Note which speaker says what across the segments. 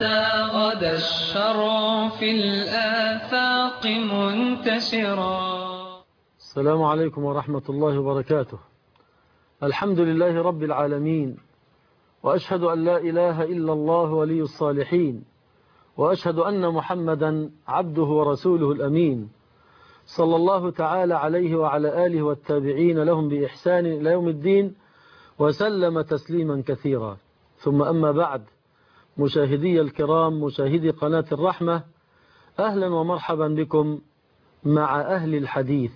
Speaker 1: غدا الشر في الآفاق منتشرا.
Speaker 2: السلام عليكم ورحمة الله وبركاته. الحمد لله رب العالمين، وأشهد أن لا إله إلا الله ولي الصالحين، وأشهد أن محمدا عبده ورسوله الأمين، صلى الله تعالى عليه وعلى آله والتابعين لهم بإحسان إلى يوم الدين، وسلم تسليما كثيرا. ثم أما بعد، مشاهدي الكرام، مشاهدي قناة الرحمة، أهلا ومرحبا بكم مع أهل الحديث،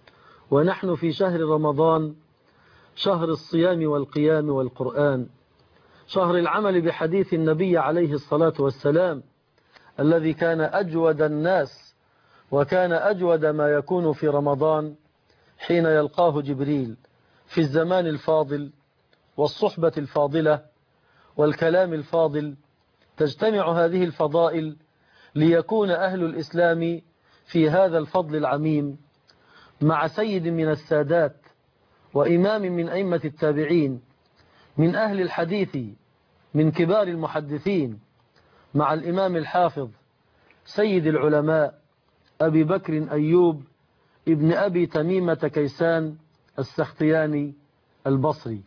Speaker 2: ونحن في شهر رمضان، شهر الصيام والقيام والقرآن، شهر العمل بحديث النبي عليه الصلاة والسلام الذي كان أجود الناس، وكان أجود ما يكون في رمضان حين يلقاه جبريل في الزمان الفاضل والصحبة الفاضلة والكلام الفاضل. تجتمع هذه الفضائل ليكون أهل الإسلام في هذا الفضل العميم مع سيد من السادات وإمام من أئمة التابعين، من أهل الحديث، من كبار المحدثين، مع الإمام الحافظ سيد العلماء أبي بكر أيوب ابن أبي تميمة كيسان السختياني البصري.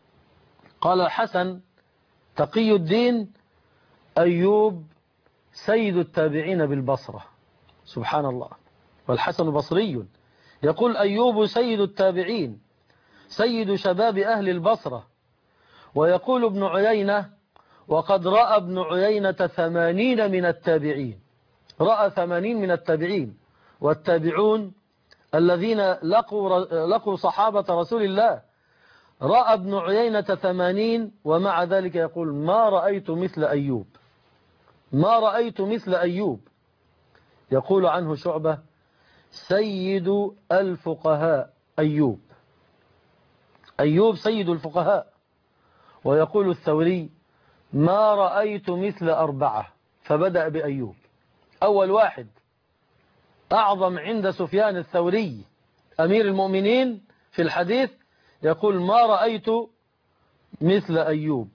Speaker 2: قال الحسن تقي الدين أيوب سيد التابعين بالبصرة. سبحان الله. والحسن بصري يقول أيوب سيد التابعين، سيد شباب أهل البصرة. ويقول ابن عيينة وقد رأى ابن عيينة 80 من التابعين، رأى 80 من التابعين، والتابعون الذين لقوا صحابة رسول الله. رأى ابن عيينة 80، ومع ذلك يقول ما رأيت مثل أيوب، ما رأيت مثل أيوب. يقول عنه شعبة سيد الفقهاء أيوب، أيوب سيد الفقهاء. ويقول الثوري ما رأيت مثل 4، فبدأ بأيوب. أول واحد أعظم عند سفيان الثوري أمير المؤمنين في الحديث، يقول ما رأيت مثل أيوب.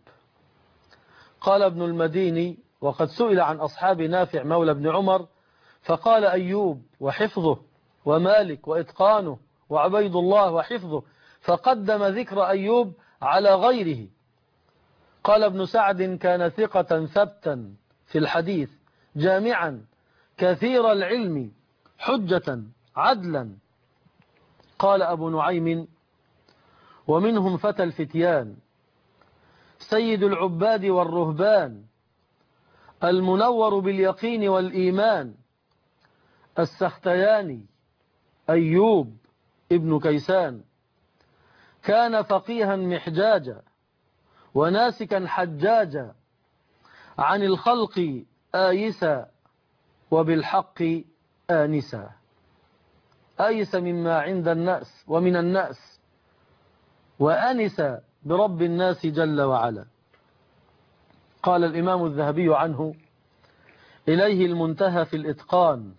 Speaker 2: قال ابن المديني وقد سئل عن أصحاب نافع مولى ابن عمر، فقال أيوب وحفظه ومالك وإتقانه وعبيد الله وحفظه، فقدم ذكر أيوب على غيره. قال ابن سعد كان ثقة ثبتا في الحديث، جامعا كثير العلم، حجة عدلا. قال أبو نعيم ومنهم فتى الفتيان، سيد العباد والرهبان، المنور باليقين والإيمان، السختياني أيوب ابن كيسان. كان فقيها محجاجا وناسكا حجاجا، عن الخلق آيسا وبالحق آنسا. آيس مما عند الناس ومن الناس، وآنس برب الناس جل وعلا. قال الإمام الذهبي عنه إليه المنتهى في الإتقان.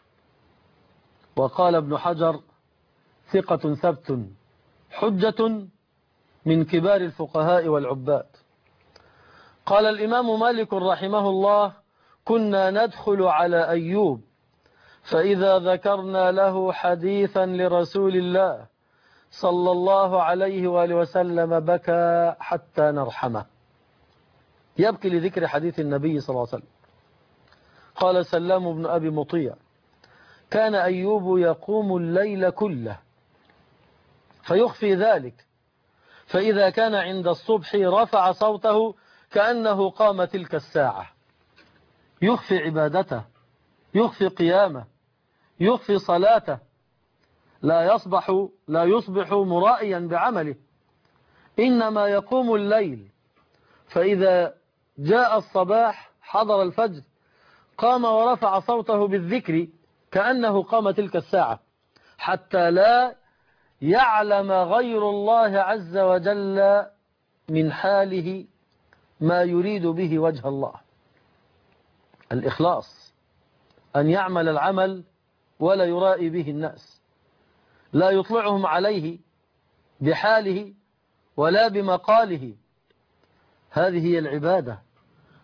Speaker 2: وقال ابن حجر ثقة ثبت حجة من كبار الفقهاء والعباد. قال الإمام مالك رحمه الله كنا ندخل على أيوب فإذا ذكرنا له حديثا لرسول الله صلى الله عليه وآله وسلم بكى حتى نرحمه، يبكي لذكر حديث النبي صلى الله عليه وسلم. قال سلام بن أبي مطيع كان أيوب يقوم الليل كله فيخفي ذلك، فإذا كان عند الصبح رفع صوته كأنه قام تلك الساعة، يخفي عبادته، يخفي قيامه، يخفي صلاته، لا يصبح مرائيا بعمله، إنما يقوم الليل، فإذا جاء الصباح حضر الفجر قام ورفع صوته بالذكر كأنه قام تلك الساعة، حتى لا يعلم غير الله عز وجل من حاله ما يريد به وجه الله. الإخلاص أن يعمل العمل ولا يرائي به الناس، لا يطلعهم عليه بحاله ولا بمقاله. هذه هي العبادة،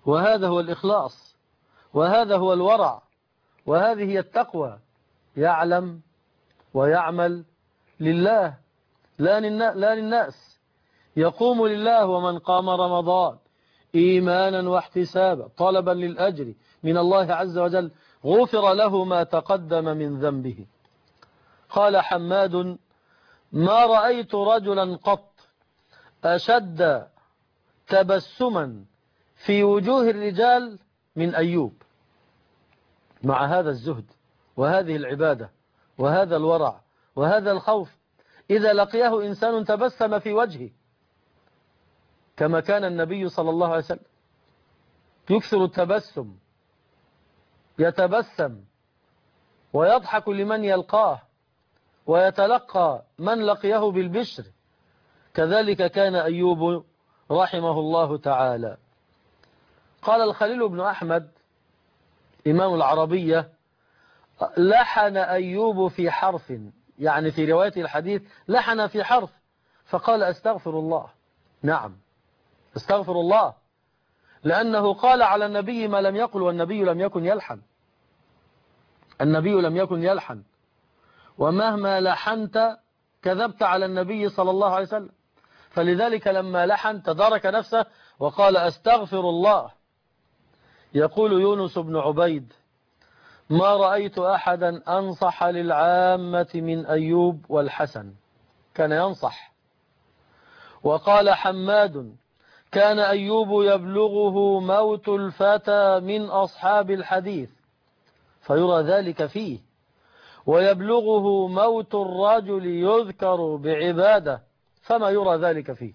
Speaker 2: وهذا هو الإخلاص، وهذا هو الورع، وهذه هي التقوى. يعلم ويعمل لله لا للناس. يقوم لله ومن قام رمضان إيمانا واحتسابا طلبا للأجر من الله عز وجل غفر له ما تقدم من ذنبه. قال حماد: ما رأيت رجلا قط أشد تبسما في وجوه الرجال من أيوب. مع هذا الزهد وهذه العبادة وهذا الورع وهذا الخوف، إذا لقيه إنسان تبسم في وجهه كما كان النبي صلى الله عليه وسلم يكثر التبسم، يتبسم ويضحك لمن يلقاه ويتلقى من لقيه بالبشر. كذلك كان أيوب رحمه الله تعالى. قال الخليل بن أحمد إمام العربية: لحن أيوب في حرف، يعني في رواية الحديث لحن في حرف، فقال: أستغفر الله. نعم، استغفر الله، لأنه قال على النبي ما لم يقل، والنبي لم يكن يلحن. النبي لم يكن يلحن، ومهما لحنت كذبت على النبي صلى الله عليه وسلم. فلذلك لما لحن تدارك نفسه وقال: أستغفر الله. يقول يونس بن عبيد: ما رأيت أحدا أنصح للعامة من أيوب والحسن، كان ينصح. وقال حماد: كان أيوب يبلغه موت الفتى من أصحاب الحديث فيرى ذلك فيه، ويبلغه موت الرجل يذكر بعبادة فما يرى ذلك فيه.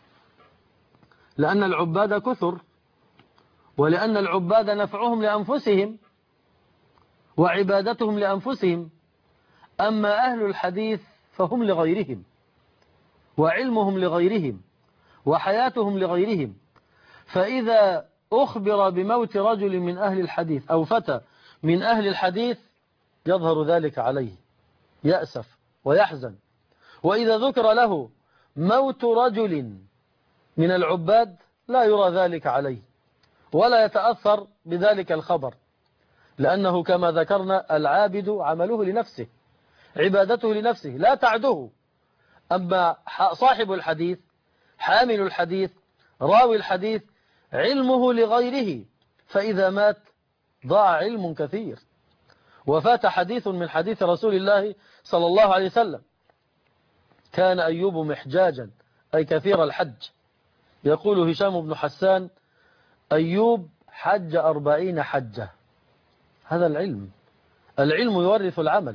Speaker 2: لأن العباد كثر، ولأن العباد نفعهم لأنفسهم وعبادتهم لأنفسهم، أما أهل الحديث فهم لغيرهم، وعلمهم لغيرهم، وحياتهم لغيرهم. فإذا أخبر بموت رجل من أهل الحديث أو فتى من أهل الحديث يظهر ذلك عليه، يأسف ويحزن. وإذا ذكر له موت رجل من العباد لا يرى ذلك عليه ولا يتأثر بذلك الخبر، لأنه كما ذكرنا العابد عمله لنفسه، عبادته لنفسه لا تعده. أما صاحب الحديث، حامل الحديث، راوي الحديث، علمه لغيره، فإذا مات ضاع علم كثير، وفات حديث من حديث رسول الله صلى الله عليه وسلم. كان أيوب محجاجا أي كثير الحج. يقول هشام بن حسان: أيوب حج 40 حجة. هذا العلم يورث العمل.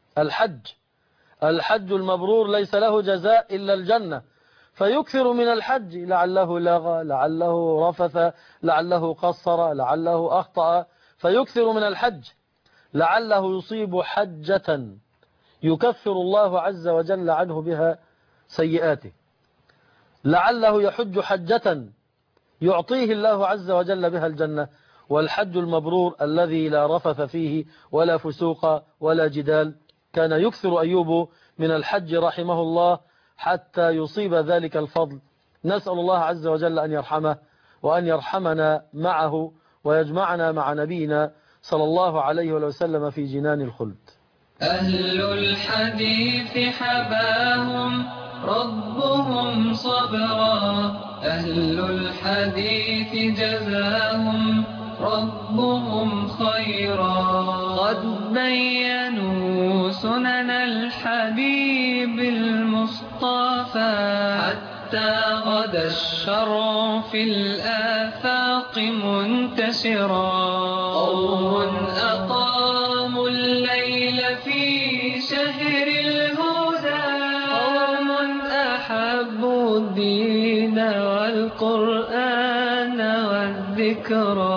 Speaker 2: الحج المبرور ليس له جزاء إلا الجنة، فيكثر من الحج، لعله لغى، لعله رفث، لعله قصر، لعله أخطأ، فيكثر من الحج، لعله يصيب حجة يكفر الله عز وجل عنه بها سيئاته، لعله يحج حجة يعطيه الله عز وجل بها الجنة. والحج المبرور الذي لا رفث فيه ولا فسوق ولا جدال. كان يكثر أيوب من الحج رحمه الله حتى يصيب ذلك الفضل. نسأل الله عز وجل أن يرحمه وأن يرحمنا معه ويجمعنا مع نبينا صلى الله عليه وسلم في جنان الخلد.
Speaker 1: أهل الحديث حباهم ربهم صبرا، أهل الحديث جزاهم ربهم خيرا. قد بينوا سنن الحبيب المصطفى، حتى غدا الشرع في الآفاق منتشرا. قوم أقاموا الليل في شهر الهدى، قوم أحبوا الدين والقرآن والذكرى.